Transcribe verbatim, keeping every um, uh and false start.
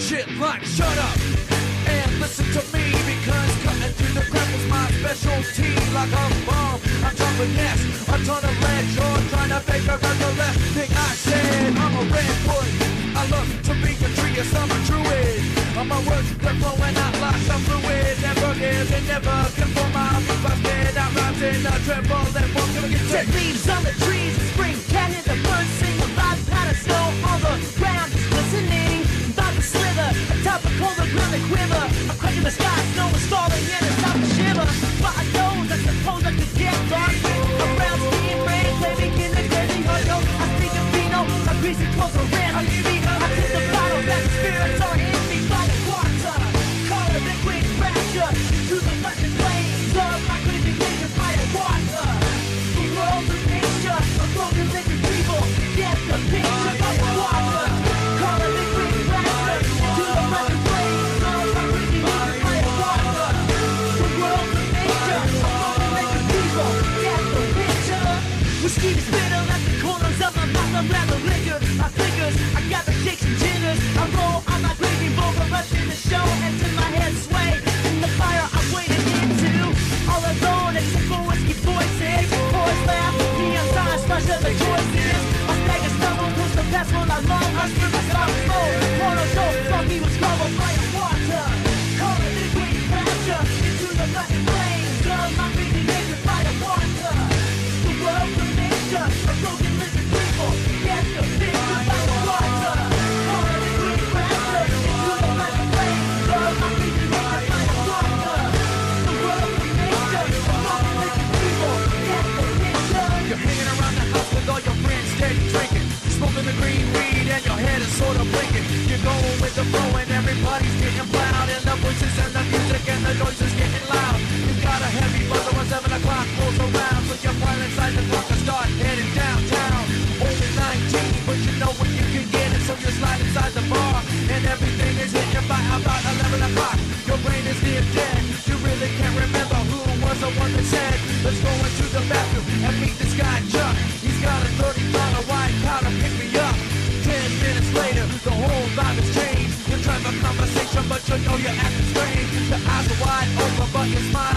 shit like shut up and listen to me, because cutting through the crap is my specialty. Like a bomb, I'm dropping yes, a ton of lead. You're trying to figure out the left thing I said. I'm a redwood, I love to be a tree, yes I'm a druid. All my words, they're flowing out like some fluid. Never give and never conform, I'll be busted out rhymes in a triple and one gonna get Dead leaves on the trees, spring canyon, the birds sing, a loud pat of snow on the ground is glistening. About to slither, atop the colder ground and quiver. I'm cracking the sky, snow is falling and it's time to shiver. But I know, I suppose I could get lost around steam rain, claiming in the crazy hundo. I speak of Vino, my greasy clothes are red on me. I took the bottle that the spirits are in me by the water. Call it liquid fracture to the flashing flames of my crazy nature by the water. The world's a mixture of broken living people. Get the picture by the water. Call it liquid fracture to the flashing flames of my crazy nature by the water. The world's a mixture of broken living people. Get the picture. Whiskey is bitter at the corners of my mouth. I'm rather liquor. My fingers, I got the shakes and jitters. I roll on my gravy bowl, rushing the show, and to my head sway in the fire I'm wading into. All alone except for whiskey voices. Boys laugh, neon signs flash of the choices. I stagger stumble, close the past when I long. I scream my soft soul. Porno show, funky was trouble by the water. Call it liquid fracture into the fucking flames of my crazy nature by the water. The world's a mixture of broken living people. Get the picture by the water. Call it liquid fracture into the fucking flames of my crazy nature by the water. The world's a mixture of broken living people. Get the picture. You're hanging around the house with all your friends, steady drinking, smoking the green weed, and your head is sort of blinking. You're going with the flow, and everybody's getting loud, and the voices and the music and the noises getting loud. You've got a heavy buzzer when seven o'clock rolls around, so you're playing inside the clock and start heading downtown. Only nineteen, but you know what you can get, and so you slide inside the bar, and everything is hitting by about eleven o'clock. Your brain is near dead. You really can't remember who was the one that said, let's go into the bathroom and meet this guy Chuck. He's got a thirty dollar white collar, pick me up. Ten minutes later, the whole vibe has changed. You're trying to have a conversation, but you know you're acting strange. The eyes are wide open, but your smile